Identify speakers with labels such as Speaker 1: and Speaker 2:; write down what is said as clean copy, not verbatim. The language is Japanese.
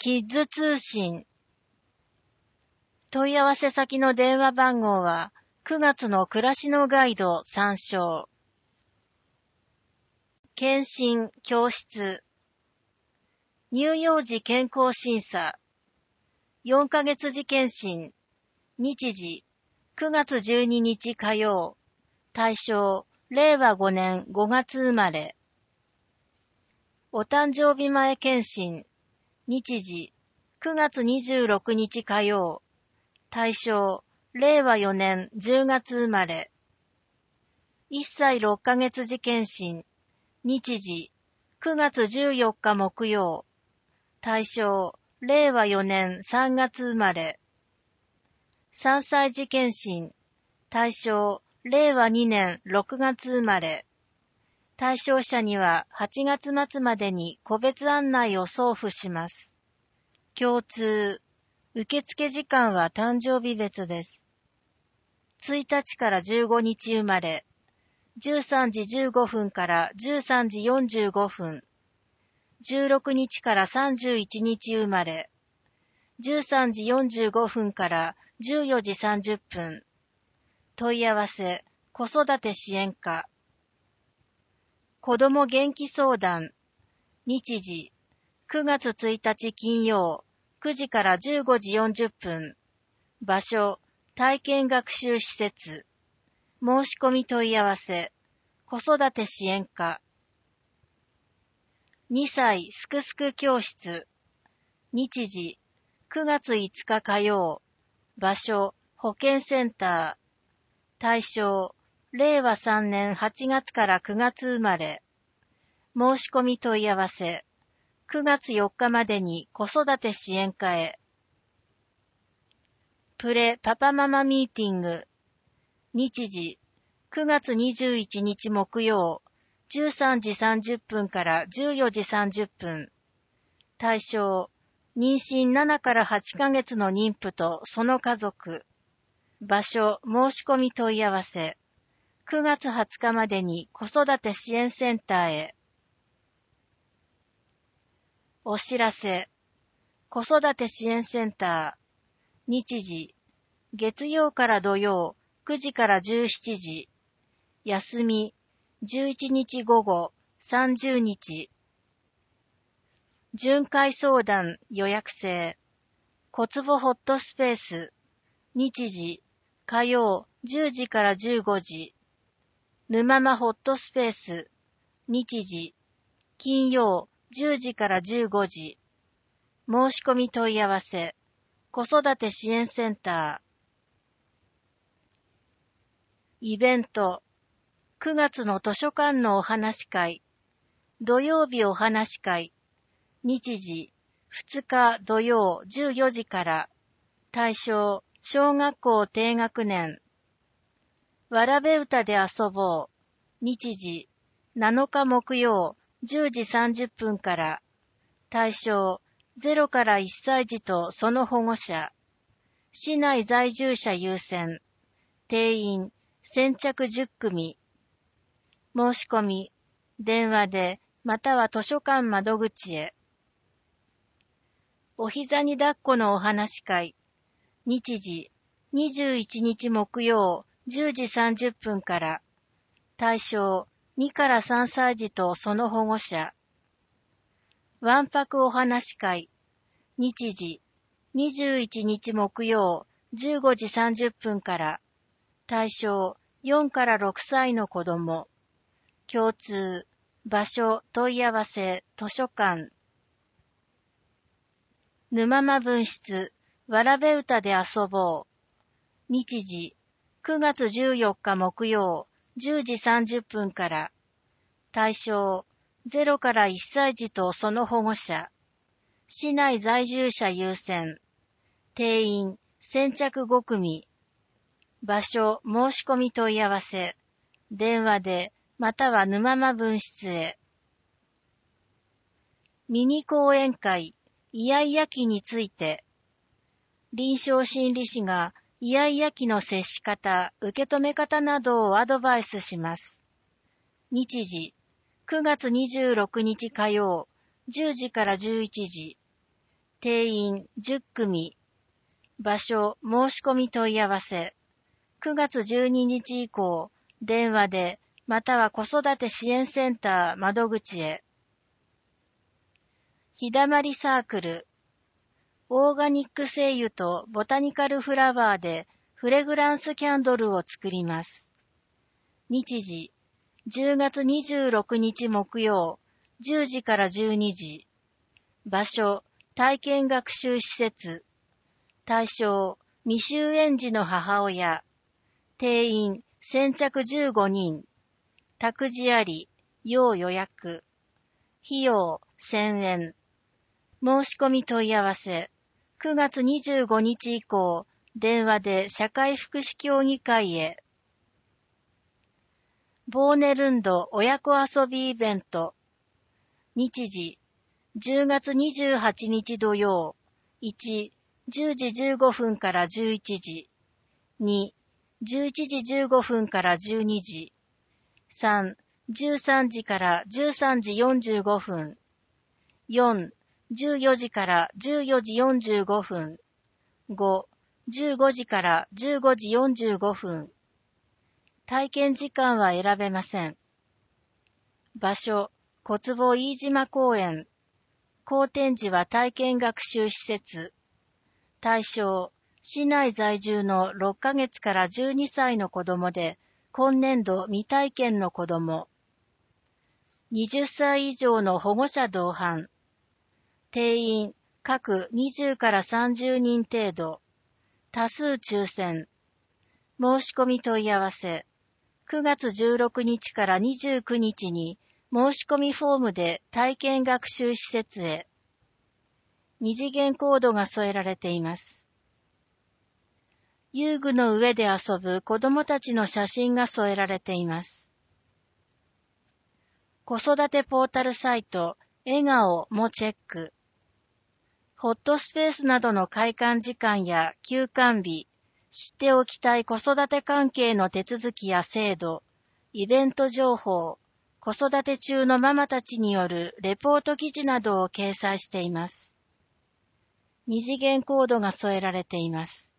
Speaker 1: キッズ通信。問い合わせ先の電話番号は9月の暮らしのガイド参照。検診教室。乳幼児健康審査。4ヶ月次検診。日時9月12日火曜。対象令和5年5月生まれ。お誕生日前検診。日時9月26日火曜。対象令和4年10月生まれ。1歳6ヶ月次検診。日時9月14日木曜。対象令和4年3月生まれ。3歳児検診。対象令和2年6月生まれ。対象者には8月末までに個別案内を送付します。共通。受付時間は誕生日別です。1日から15日生まれ。13時15分から13時45分。16日から31日生まれ。13時45分から14時30分。問い合わせ、子育て支援課。子ども元気相談。日時、9月1日金曜、9時から15時40分。場所、体験学習施設。申し込み問い合わせ、子育て支援課。2歳すくすく教室。日時、9月5日火曜。場所、保健センター。対象、令和3年8月から9月生まれ。申し込み問い合わせ、9月4日までに子育て支援課へ。プレパパママミーティング。日時、9月21日木曜、13時30分から14時30分。対象、妊娠7から8ヶ月の妊婦とその家族。場所、申し込み問い合わせ。9月20日までに子育て支援センターへ。お知らせ。子育て支援センター。日時。月曜から土曜、9時から17時。休み。11日午後、30日。巡回相談予約制。小坪ホットスペース。日時。火曜、10時から15時。沼間ホットスペース。日時。金曜、10時から15時。申し込み問い合わせ。子育て支援センター。イベント。9月の図書館のお話会。土曜日お話会。日時。2日土曜14時から。対象、小学校低学年。わらべ歌で遊ぼう。日時。7日木曜10時30分から。対象、0から1歳児とその保護者。市内在住者優先。定員、先着10組。申し込み、電話で、または図書館窓口へ。お膝に抱っこのお話会。日時、21日木曜10時30分から。対象、2から3歳児とその保護者。わんぱくお話会。日時、21日木曜15時30分から。対象、4から6歳の子供。共通、場所、問い合わせ、図書館。沼間分室、わらべ歌で遊ぼう。日時、9月14日木曜、10時30分から。対象、0から1歳児とその保護者。市内在住者優先。定員、先着5組。場所、申し込み問い合わせ。電話で、または沼間分室へ。ミニ講演会、イヤイヤ期について。臨床心理士がイヤイヤ期の接し方、受け止め方などをアドバイスします。日時、9月26日火曜、10時から11時。 定員10組。場所、申し込み問い合わせ。9月12日以降、電話で、または子育て支援センター窓口へ。ひだまりサークル。オーガニック精油とボタニカルフラワーでフレグランスキャンドルを作ります。日時、10月26日木曜、10時から12時。場所、体験学習施設。対象、未就園児の母親。定員、先着15人。託児あり、要予約。費用、1000円。申し込み問い合わせ。9月25日以降、電話で社会福祉協議会へ。ボーネルンド親子遊びイベント。日時、10月28日土曜。1、10時15分から11時。2、11時15分から12時。3、13時から13時45分。4、14時から14時45分。5、15時から15時45分。体験時間は選べません。場所、小坪飯島公園。後展示は体験学習施設。対象、市内在住の6ヶ月から12歳の子供で、今年度未体験の子供。20歳以上の保護者同伴。定員、各20から30人程度。多数抽選。申し込み問い合わせ。9月16日から29日に申し込みフォームで体験学習施設へ。二次元コードが添えられています。遊具の上で遊ぶ子供たちの写真が添えられています。子育てポータルサイト、笑顔もチェック。ホットスペースなどの開館時間や休館日、知っておきたい子育て関係の手続きや制度、イベント情報、子育て中のママたちによるレポート記事などを掲載しています。二次元コードが添えられています。